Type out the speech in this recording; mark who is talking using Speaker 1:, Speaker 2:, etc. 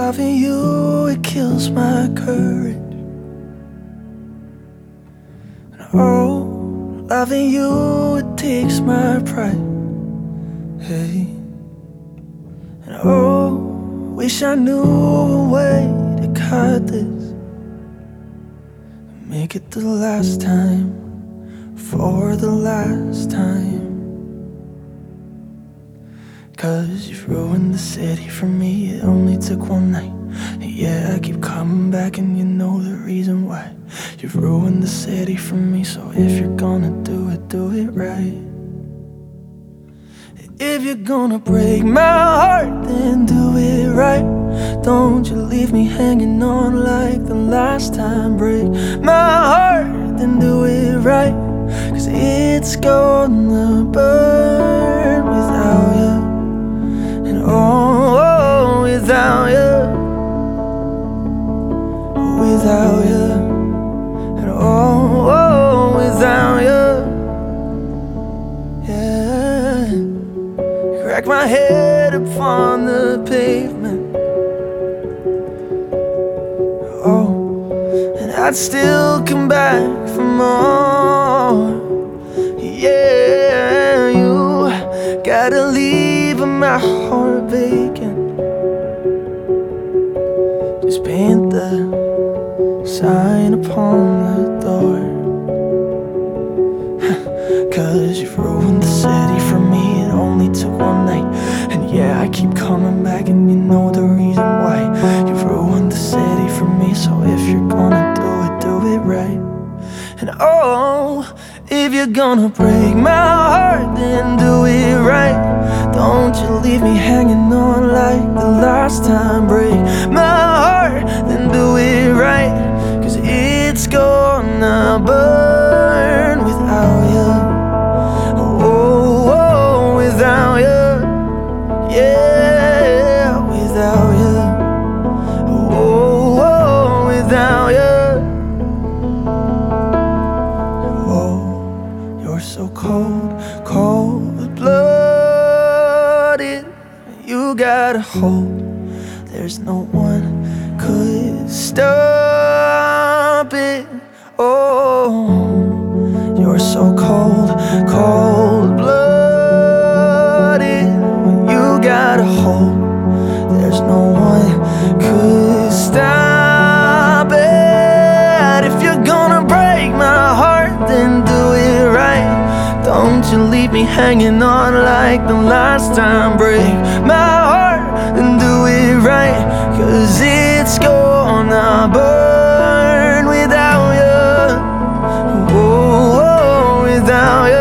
Speaker 1: Loving you, it kills my courage. And oh, loving you, it takes my pride. Hey. And oh, wish I knew a way to cut this, make it the last time, for the last time. 'Cause you've ruined the city for me, it only took one night. And yeah, I keep coming back and you know the reason why. You've ruined the city for me, so if you're gonna do it right. If you're gonna break my heart, then do it right. Don't you leave me hanging on like the last time. Break my heart, then do it right. 'Cause it's gonna burn without you. And oh, without you. Without you. And oh, without you. Yeah. Crack my head upon the pavement. Oh, and I'd still come back for more. Yeah, you gotta leave my heart vacant. Just paint the sign upon the door. 'Cause you've ruined the city for me, it only took one night. And yeah, I keep coming back and you know the reason why. You've ruined the city for me, so if you're gonna do it right. And oh, if you're gonna break my heart, then do it right. Don't you leave me hanging on like the last time. Break my heart, then do it right. 'Cause it's gonna burn without you. Oh, without you. Yeah, without you. Oh, without you. Oh, you're so cold, cold-blooded. You got a hold, there's no one could stop it. Oh, you're so cold, cold-blooded. You got a hold, there's no one could stop it. If you're gonna break my heart, then do it right. Don't you leave me hanging on like the last time. Break my heart, then do it right. 'Cause it's gonna burn without you. Oh, without you.